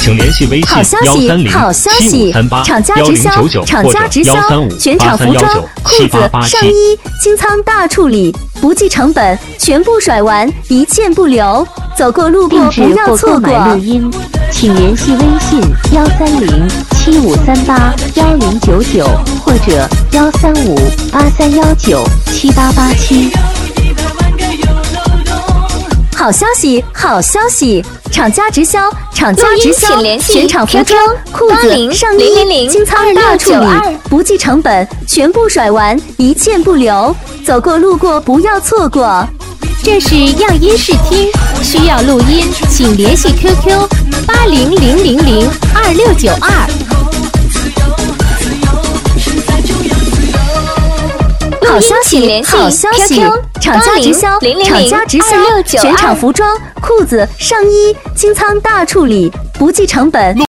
请联系微信13075381099或者13583197831 全场服装、裤子、上衣清仓大处理，不计成本，全部甩完，一件不留。走过路过不要错过。 录音，请联系微信13075381099或者13583197887。 好消息，好消息！厂家直销，厂家直销，全场服装、裤子、上衣清仓大处理，不计成本，全部甩完，一件不留。走过路过不要错过。 这是样音视听，需要录音，请联系 QQ800002692。 好消息，好消息！厂家直销，厂家直销，全场服装、裤子、上衣清仓大处理，不计成本。